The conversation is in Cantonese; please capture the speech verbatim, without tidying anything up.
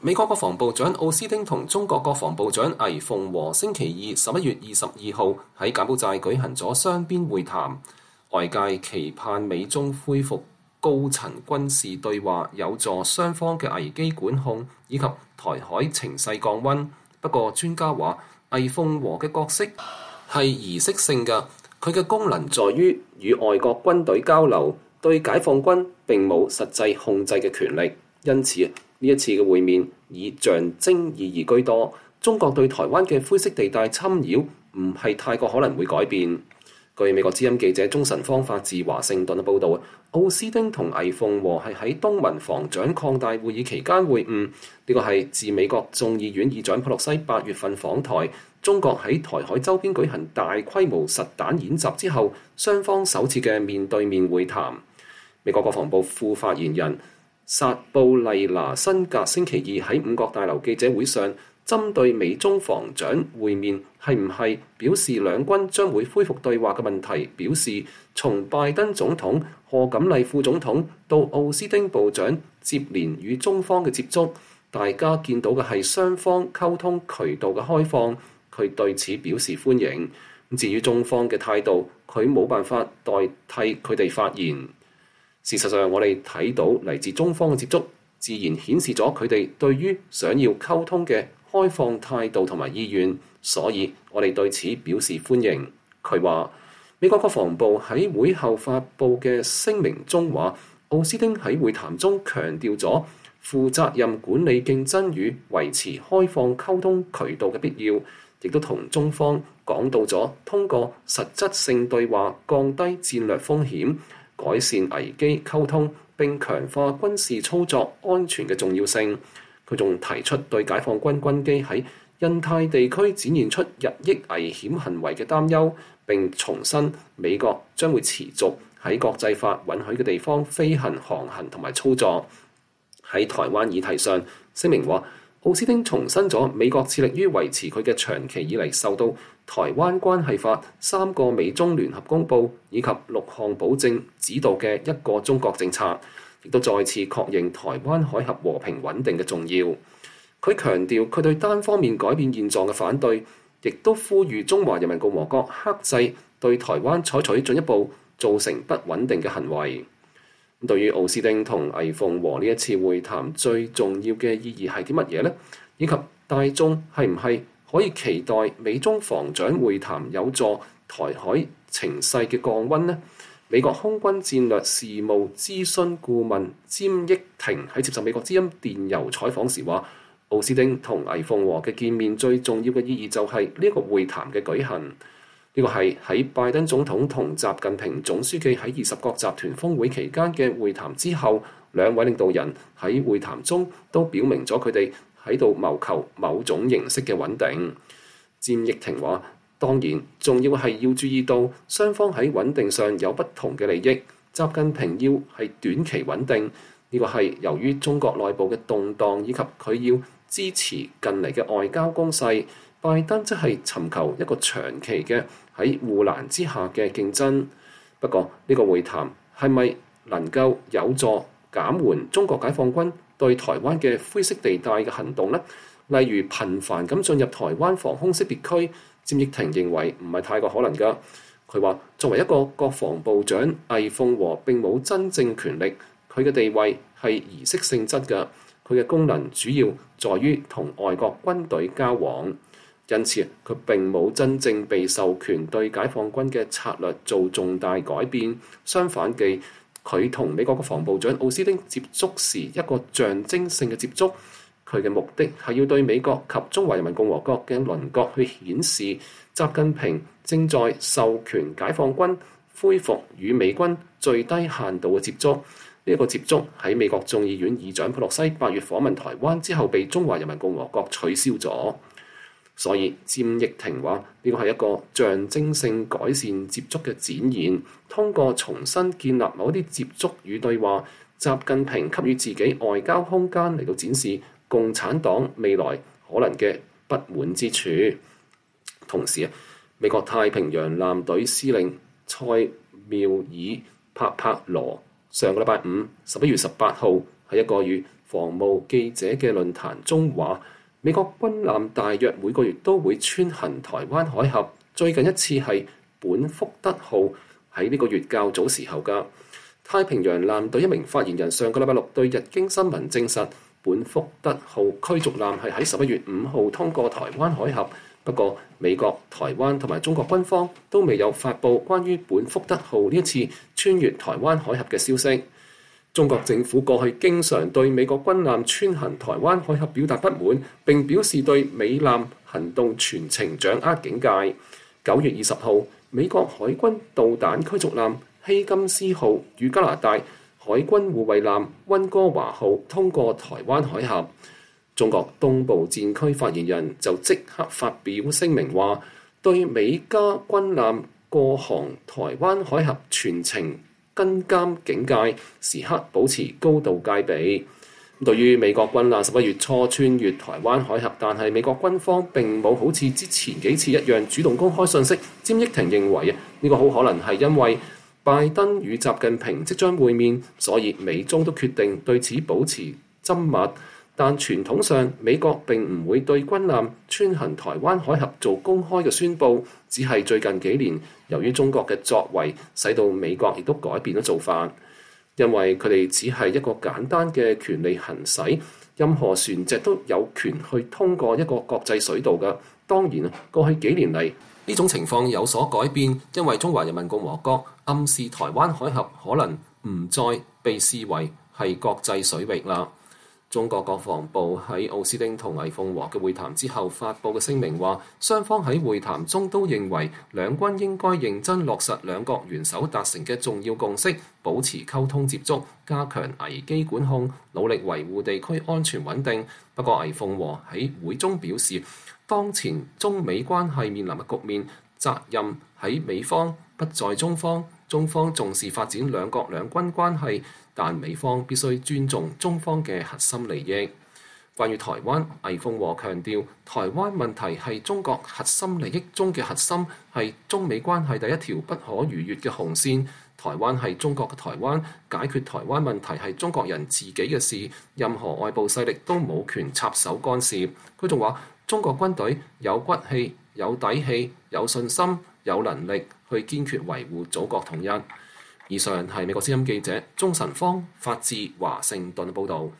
美國國防部長奧斯汀同中國國防部長魏鳳和星期二十一月二十二號喺柬埔寨舉行咗雙邊會談，外界期盼美中恢復高層軍事對話，有助雙方嘅危機管控以及台海情勢降溫。不過專家話，魏鳳和嘅角色係儀式性嘅，佢嘅功能在於與外國軍隊交流，對解放軍並冇實際控制嘅權力，因此呢一次嘅會面以象徵意義居多。中國對台灣嘅灰色地帶侵擾唔係太過可能會改變。據美國之音記者鍾晨芳發自華盛頓嘅報導，奧斯汀同魏鳳和係喺東盟防長擴大會議期間會晤，呢個係自美國眾議院議長佩洛西八月份訪台，中國喺台海周邊舉行大規模實彈演習之後，雙方首次嘅面對面會談。美國國防部副發言人薩布麗拿辛格星期二喺五角大樓記者會上，針對美中防長會面係唔係表示兩軍將會恢復對話嘅問題，表示從拜登總統、賀錦麗副總統到奧斯汀部長接連與中方嘅接觸，大家見到嘅係雙方溝通渠道嘅開放，佢對此表示歡迎。至於中方嘅態度，佢冇辦法代替佢哋發言。事實上，我哋睇到嚟自中方嘅接觸，自然顯示咗佢哋對於想要溝通嘅開放態度同埋意願，所以我哋對此表示歡迎。佢話，美國國防部喺會後發布嘅聲明中話，奧斯汀喺會談中強調咗負責任管理競爭與維持開放溝通渠道嘅必要，亦都同中方講到咗通過實質性對話降低戰略風險，改善危機溝通並強化軍事操作安全嘅重要性。佢仲提出對解放軍軍機喺印太地區展現出日益危險行為嘅擔憂，並重申美國將會持續喺國際法允許嘅地方飛行、航行同埋操作。喺台灣議題上，聲明話奧斯汀重申咗美國致力於維持佢嘅長期以嚟受到台灣關係法三個美中聯合公報以及六項保證指導嘅一個中國政策，亦都再次確認台灣海峽和平穩定嘅重要。佢強調佢對單方面改變現狀嘅反對，亦都呼籲中華人民共和國克制對台灣採取進一步造成不穩定嘅行為。對於奧斯汀同魏鳳和呢一次會談最重要嘅意義係啲乜嘢呢？以及大眾係唔係可以期待美中防長會談有助台海情勢嘅降溫呢？美國空軍戰略事務諮詢顧問詹益廷喺接受美國之音電郵採訪時話，奧斯汀同魏鳳和嘅見面最重要嘅意義就係呢一個會談嘅舉行。呢個係喺拜登總統同習近平總書記喺二十國集團峰會期間嘅會談之後，兩位領導人喺會談中都表明咗佢哋喺度謀求某種形式嘅穩定。詹益廷話，當然重要係要注意到雙方喺穩定上有不同嘅利益。習近平要係短期穩定，呢個係由於中國內部嘅動盪以及佢要支持近嚟嘅外交攻勢。拜登則係尋求一個長期嘅喺護欄之下嘅競爭。不過呢個會談係咪能夠有助減緩中國解放軍對台灣嘅灰色地帶嘅行動呢？例如頻繁咁進入台灣防空識別區，詹益廷認為唔係太過可能㗎。佢話作為一個國防部長，魏鳳和並冇真正權力，佢嘅地位係儀式性質㗎，佢嘅功能主要在於同外國軍隊交往。因此，佢並冇真正被授權對解放軍嘅策略做重大改變。相反地，佢同美國國防部長奧斯汀接觸時一個象徵性嘅接觸，佢嘅目的係要對美國及中華人民共和國嘅鄰國去顯示，習近平正在授權解放軍恢復與美軍最低限度嘅接觸。呢、這、一個接觸喺美國眾議院議長佩洛西八月訪問台灣之後，被中華人民共和國取消咗。所以詹益廷話呢個係一個象徵性改善接觸嘅展現，通過重新建立某啲接觸與對話，習近平給予自己外交空間嚟到展示共產黨未來可能嘅不滿之處。同時啊，美國太平洋艦隊司令塞繆爾帕帕羅上個禮拜五十一月十八號喺一個與防務記者嘅論壇中話，美國軍艦大約每個月都會穿行台灣海峽，最近一次係本福德號喺呢個月較早時候㗎。太平洋艦隊一名發言人上個禮拜六對日經新聞證實，本福德號驅逐艦係喺十一月五號通過台灣海峽。不過，美國、台灣同埋中國軍方都未有發布關於本福德號呢一次穿越台灣海峽嘅消息。中國政府過去經常對美國軍艦穿行台灣海峽表達不滿，並表示對美艦行動全程掌握警戒。九月二十號，美國海軍導彈驅逐艦希金斯號與加拿大海軍護衛艦溫哥華號通過台灣海峽。中國東部戰區發言人就即刻發表聲明話，對美加軍艦過航台灣海峽全程跟監警戒，時刻保持高度戒備。對於美國軍艦十一月初穿越台灣海峽，但係美國軍方並冇好似之前幾次一樣主動公開信息。詹益廷認為啊，呢個好可能係因為拜登與習近平即將會面，所以美中都決定對此保持緘默。但傳統上，美國並唔會對軍艦穿行台灣海峽做公開嘅宣佈，只係最近幾年由於中國嘅作為，使到美國亦都改變咗做法。因為佢哋只係一個簡單嘅權利行使，任何船隻都有權去通過一個國際水道㗎。當然，過去幾年嚟呢種情況有所改變，因為中華人民共和國暗示台灣海峽可能唔再被視為係國際水域啦。中國國防部喺奧斯汀同魏鳳和嘅會談之後發布嘅聲明話，雙方喺會談中都認為兩軍應該認真落實兩國元首達成嘅重要共識，保持溝通接觸，加強危機管控，努力維護地區安全穩定。不過魏鳳和喺會中表示，當前中美關係面臨嘅局面，責任喺美方，不在中方。中方重視發展兩國兩軍關係，但美方必須尊重中方嘅核心利益。關於台灣，魏鳳和強調，台灣問題係中國核心利益中嘅核心，係中美關係第一條不可逾越嘅紅線。台灣係中國嘅台灣，解決台灣問題係中國人自己嘅事，任何外部勢力都冇權插手干涉。佢仲話，中國軍隊有骨氣、有底氣、有信心、有能力去堅決維護祖國統一。以上係美國之音記者鍾晨芳發自華盛頓報導。